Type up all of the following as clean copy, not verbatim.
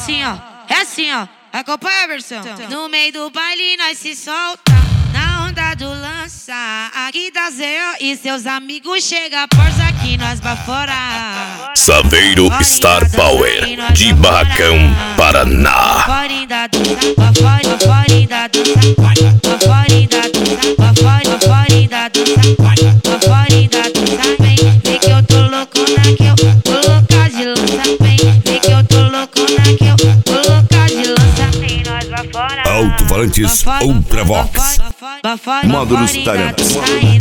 assim, ó. Acompanha a versão. No meio do baile nós se solta, na onda do lança. Aqui da Zé e seus amigos chega, força aqui nós bafora. Saveiro Star Power, de Barracão, Paraná. Baforinha da dança, baforinha da dança, baforinha da dança, baforinha da dança, baforinha da dança. Vem que eu tô loucona, que eu tô louca de lança. Vem que eu tô loucona, que eu tô louca de lança. Tem nós bafora. Alto-falantes Ultravox. Módulos Tarantas. Baforinha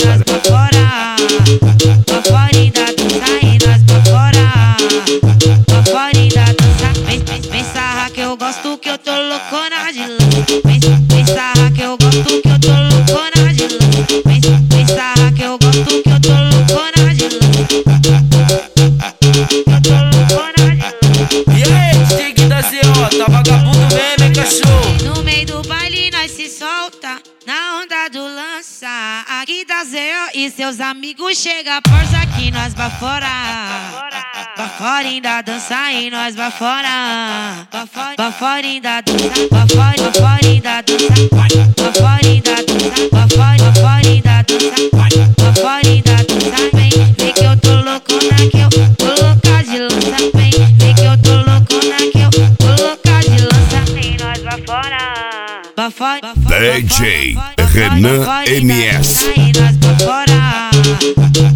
da dança e nós bafora. Baforinha da dança. Vem sarra que eu gosto, que eu tô loucona de lança. Vem sarra que eu gosto, que eu tô loucona de lança. Vem sarra que eu gosto, que eu tô loucona de lança. Eu tô loucona de lança. E aí, stick da ZO, tá vagabundo mesmo, hein, cachorro? No meio do baile nós se solta, na onda do lança. Aqui da Zé e seus amigos chega, força aqui nós bafora. Baforinha da dança e nós bafora. Baforinha da dança, baforinha da dança, baforinha da dança, baforinha da dança, baforinha da dança. Vem que eu tô loucona, que eu tô louca de lança. Vem que eu tô loucona, que eu tô louca de lança. E nós bafora. DJ Renan MS. E nós bafora.